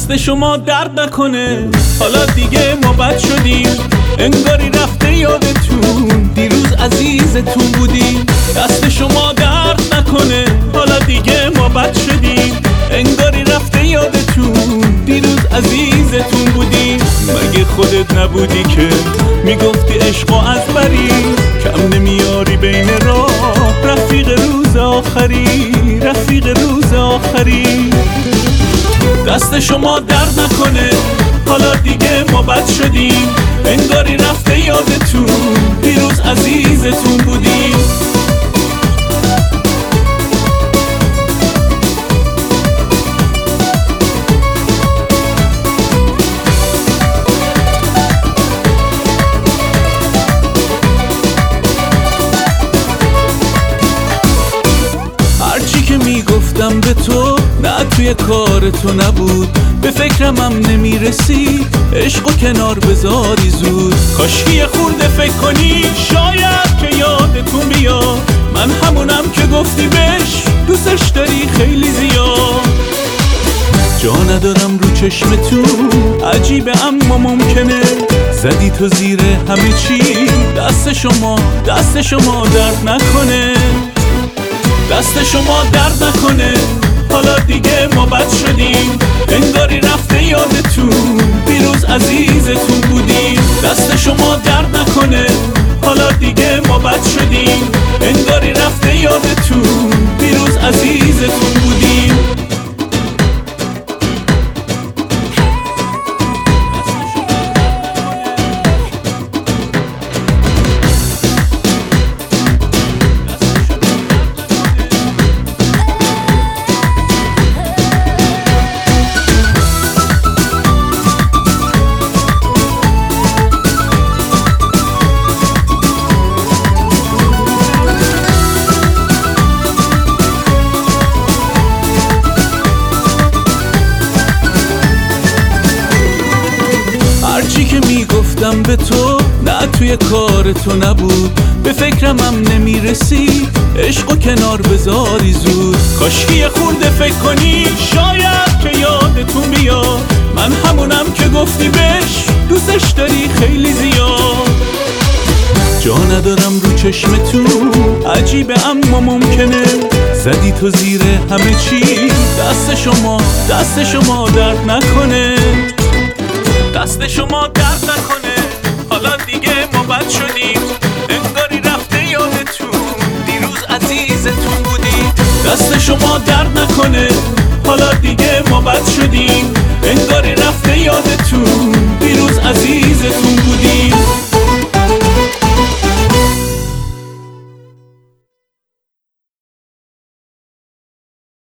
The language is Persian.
دست شما درد نکنه، حالا دیگه ما بد شدیم، انگاری رفته یادتون دیروز عزیزتون بودیم. دست شما درد نکنه، حالا دیگه ما بد شدیم، انگاری رفته یادتون دیروز عزیزتون بودیم. مگه خودت نبودی که میگفتی عشق و از بری، کم نمیاری بین راه، رفیق روز آخری، رفیق روز آخری. دست شما درد نکنه، حالا دیگه ما بد شدیم، انگاری رفته یادتون دیروز عزیزتون بودیم. هرچی که میگفتم به تو نه توی کار تو نبود، به فکرمم نمیرسی عشق و کنار بذاری زود. کاشکی یه خورده فکر کنی شاید که یادتون بیاد، من همونم که گفتی بهش دوستش داری خیلی زیاد. جا ندارم رو چشمتون، عجیبه اما ممکنه زدی تو زیر همه چی. دست شما درد نکنه، دست شما درد نکنه، حالا دیگه ما بد شدیم، انگاری رفته یادتون دیروز عزیزتون بودیم. دست شما درد نکنه، حالا دیگه ما بد شدیم، انگاری رفته یادتون دیروز عزیزتون بودیم. هرچی که میگفتم به تو نه توی کار تو نبود، به فکرمم نمیرسی عشق و کنار بذاری زود. کاشکی یه خورده فکر کنی شاید که یادتون بیاد، من همونم که گفتی بهش دوستش داری خیلی زیاد. جا ندارم رو چشمتون، عجیبه اما ممکنه زدی تو زیر همه چی. دست شما درد نکنه، دست شما درد نکنه، حالا دیگه ما بد شدیم، انگاری رفته یادتون دیروز عزیزتون بودیم. دست شما درد نکنه، حالا دیگه ما بد شدیم، انگاری رفته یادتون